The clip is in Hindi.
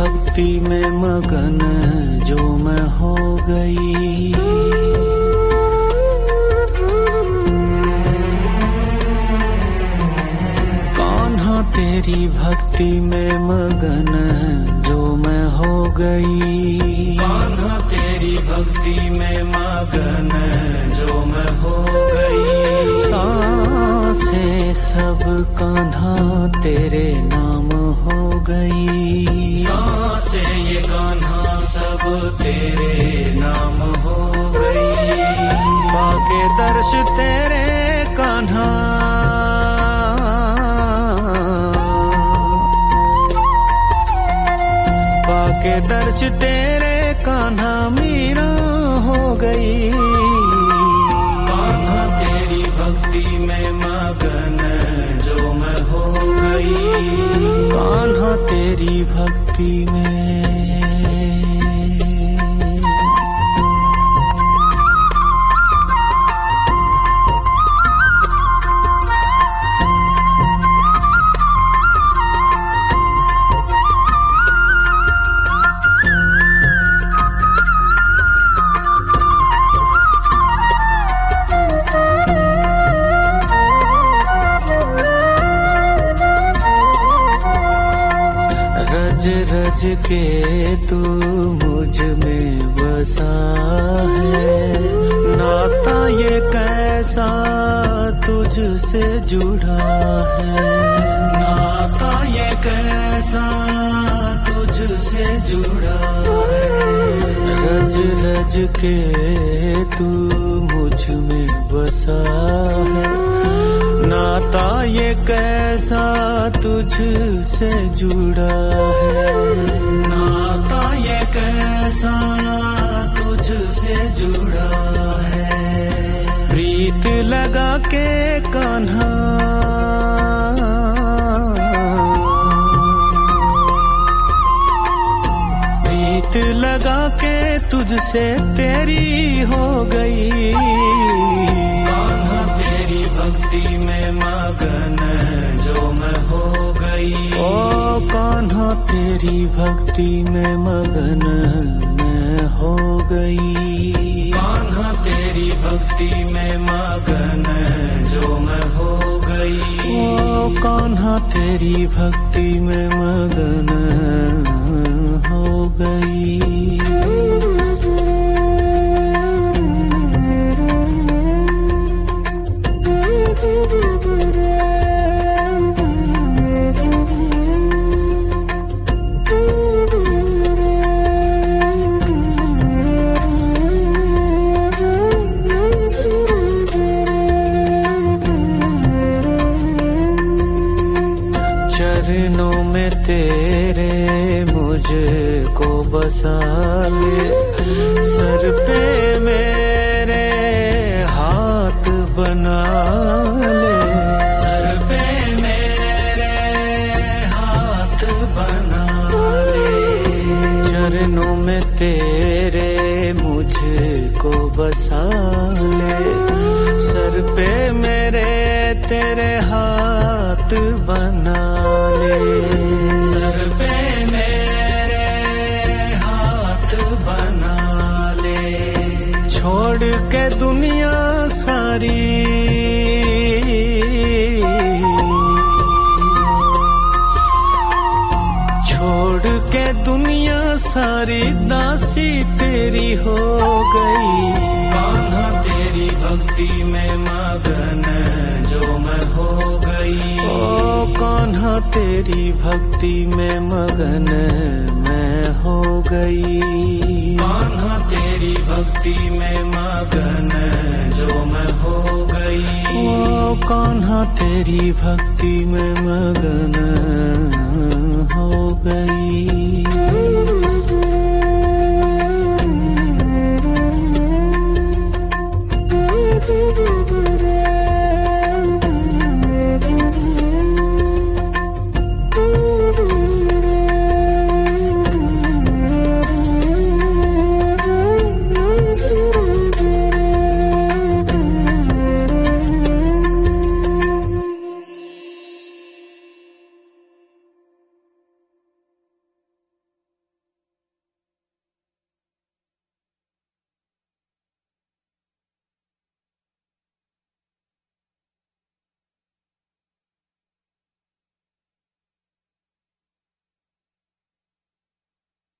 भक्ति में मगन जो मैं हो गई। कान्हा तेरी भक्ति में मगन जो मैं हो गई। कान्हा तेरी भक्ति में मगन जो मैं हो गई। सांसें सब कान्हा तेरे नाम हो गई। सांसें ये कान्हा सब तेरे नाम हो गई। पाके दर्श तेरे कान्हा, पाके दर्श तेरे कान्हा मीरा हो गई। कान्हा तेरी भक्ति में मगन जो मैं हो गई। कान्हा तेरी भक्ति में। रज के तू मुझ में बसा है। नाता ये कैसा तुझसे जुड़ा है। नाता ये कैसा तुझसे जुड़ा है। रज रज के तू मुझ में बसा है। नाता ये कैसा तुझसे जुड़ा है। नाता ये कैसा तुझसे जुड़ा है। प्रीत लगा के कान्हा, प्रीत लगा के तुझसे तेरी हो गई। कान्हा तेरी भक्ति में मगन जो मैं हो गई। ओ कान्हा तेरी भक्ति में मगन मैं हो गई। कान्हा तेरी भक्ति में मगन जो मैं हो गई। ओ कान्हा तेरी भक्ति में मगन हो गई। चरणों में तेरे मुझको बसा ले। सर पे मेरे हाथ बना ले। सर पे मेरे हाथ बना ले। चरणों में तेरे मुझको बसा ले। सर पे मेरे तेरे हाथ बना ले। सर पे मेरे हाथ बना ले। छोड़ के दुनिया सारी, छोड़ के दुनिया सारी दासी तेरी हो गई। कान्हा तेरी भक्ति में मगन जो मैं हो गई। ओ कान्हा तेरी भक्ति में मगन मैं हो गई। कान्हा तेरी भक्ति में मगन जो मैं हो गई। ओ कान्हा तेरी भक्ति में मगन हो गई।